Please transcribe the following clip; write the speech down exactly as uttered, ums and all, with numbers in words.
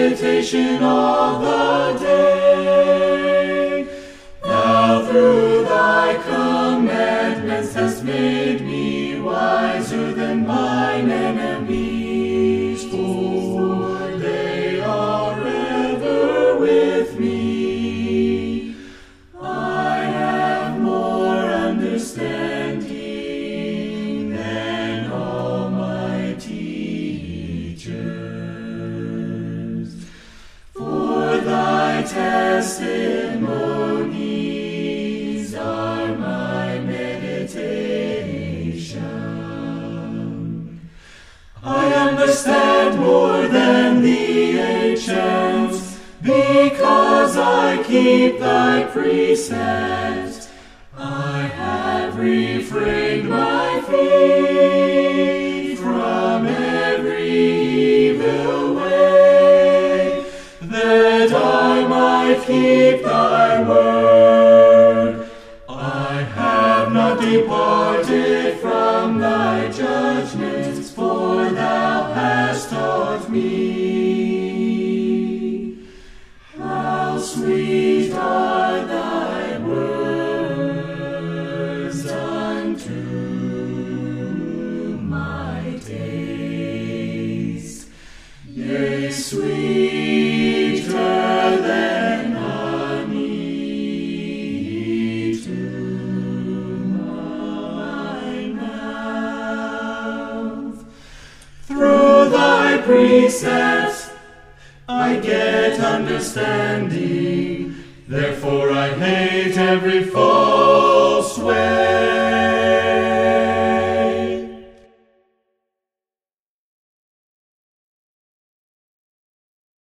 meditation all the day. Thou through thy commandments hast made me wiser than mine enemies, for they are ever with me. I have more understanding than all my teachers, for thy testimonies are my meditation. I understand more than the ancients, because I keep thy precepts. I have refrained my feet from every evil way, that I might keep thy word. I have not departed from thy judgments, for thou hast taught me. How sweet are thy words unto my taste, yea, sweeter than honey to my mouth. Through thy precepts I get understanding, therefore I hate every fault